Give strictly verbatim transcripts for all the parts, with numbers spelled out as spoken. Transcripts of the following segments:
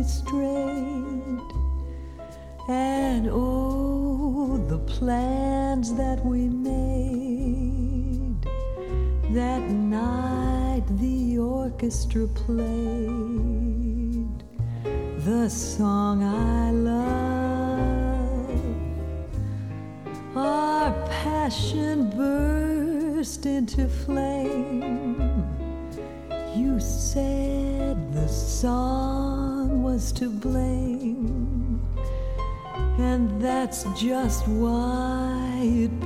strayed. And oh, the plans that we made. That night the orchestra played the song I love. Our passion burst into flame. You said the song was to blame, and that's just why it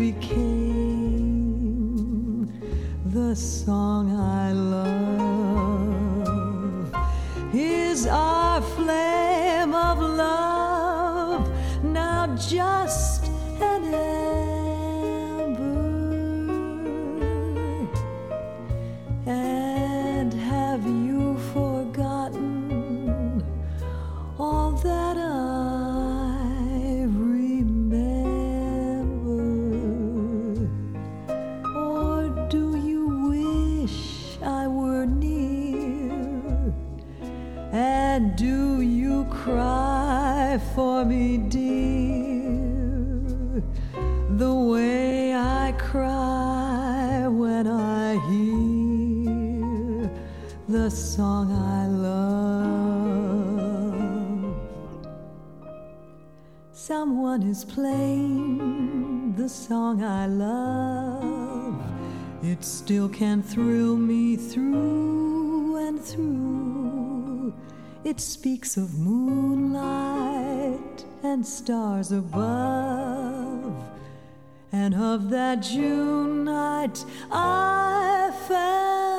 became the song I love. Is our flame of love now just an ember? And have you forgotten all that I remember? Or do you wish I were near? And do you cry for me, dear, the way I cry when I hear the song I love? Someone is playing the song I love. It still can thrill me through and through. It speaks of moonlight and stars above, and of that June night I found